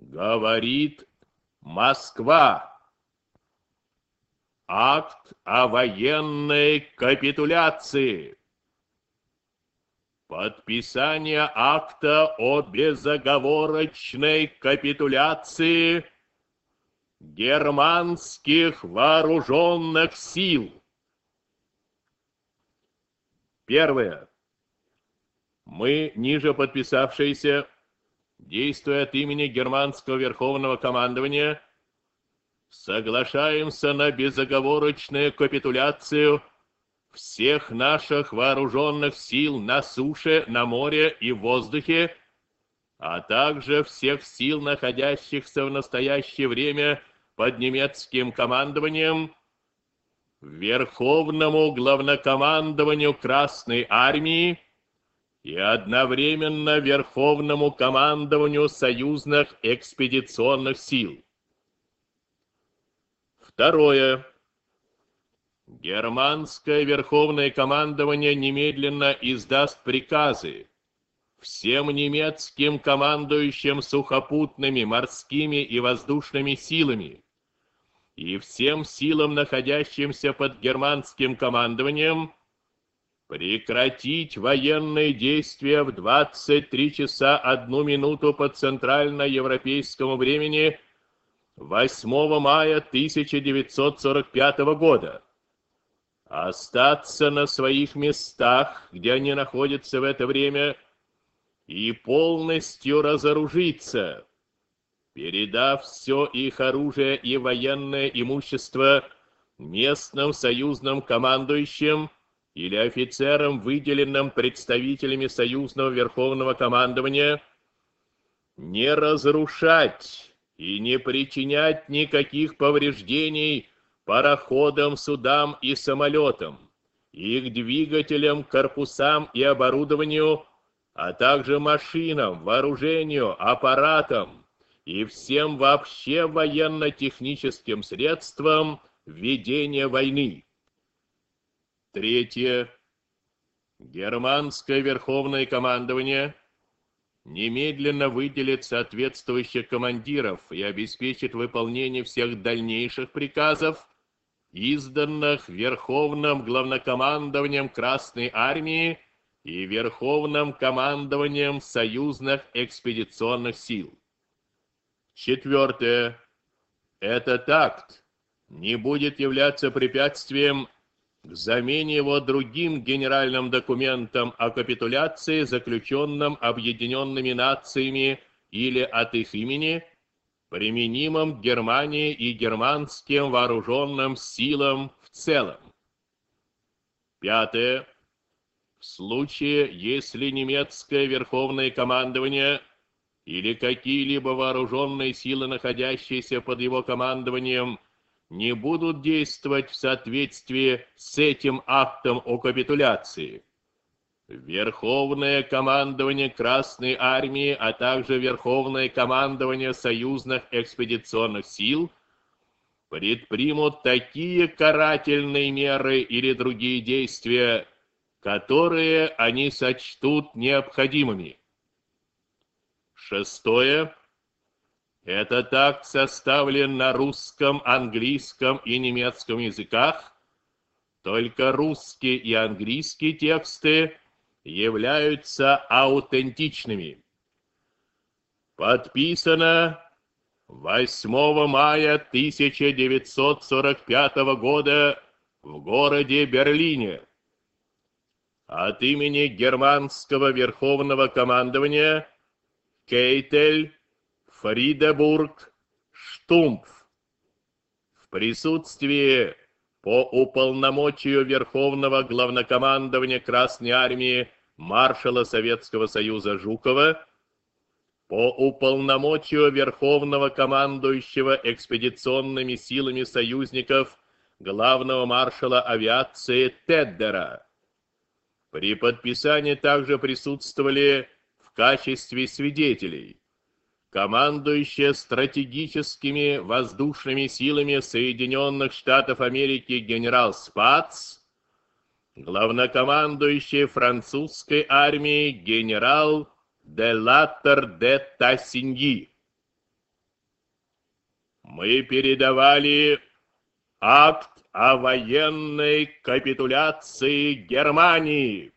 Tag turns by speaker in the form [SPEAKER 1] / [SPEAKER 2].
[SPEAKER 1] Говорит Москва. Акт о военной капитуляции. Подписание акта о безоговорочной капитуляции германских вооруженных сил. Первое. Мы, ниже подписавшиеся, действуя от имени германского верховного командования, соглашаемся на безоговорочную капитуляцию всех наших вооруженных сил на суше, на море и в воздухе, а также всех сил, находящихся в настоящее время под немецким командованием, Верховному главнокомандованию Красной Армии и одновременно Верховному командованию союзных экспедиционных сил. Второе. Германское Верховное командование немедленно издаст приказы всем немецким командующим сухопутными, морскими и воздушными силами и всем силам, находящимся под германским командованием, прекратить военные действия в 23 часа 1 минуту по центральноевропейскому времени 8 мая 1945 года. Остаться на своих местах, где они находятся в это время, и полностью разоружиться, передав все их оружие и военное имущество местным союзным командующим или офицерам, выделенным представителями союзного верховного командования, не разрушать и не причинять никаких повреждений пароходам, судам и самолетам, их двигателям, корпусам и оборудованию, а также машинам, вооружению, аппаратам и всем вообще военно-техническим средствам ведения войны. Третье. Германское Верховное командование немедленно выделит соответствующих командиров и обеспечит выполнение всех дальнейших приказов, изданных Верховным главнокомандованием Красной Армии и Верховным командованием союзных экспедиционных сил. Четвертое. Этот акт не будет являться препятствием к замене его другим генеральным документом о капитуляции, заключенным Объединенными Нациями или от их имени, применимым к Германии и германским вооруженным силам в целом. Пятое. В случае, если немецкое верховное командование или какие-либо вооруженные силы, находящиеся под его командованием, не будут действовать в соответствии с этим актом о капитуляции, Верховное командование Красной Армии, а также Верховное командование союзных экспедиционных сил предпримут такие карательные меры или другие действия, которые они сочтут необходимыми. Шестое. Этот акт составлен на русском, английском и немецком языках. Только русские и английские тексты являются аутентичными. Подписано 8 мая 1945 года в городе Берлине от имени германского верховного командования Кейтель, Фридебург, Штумф. В присутствии по уполномочию Верховного главнокомандования Красной Армии маршала Советского Союза Жукова, по уполномочию Верховного командующего экспедиционными силами союзников главного маршала авиации Теддера. При подписании также присутствовали в качестве свидетелей командующий стратегическими воздушными силами Соединенных Штатов Америки генерал Спац, главнокомандующий французской армией генерал де Латтер де Тассиньи. мы передавали акт о военной капитуляции Германии.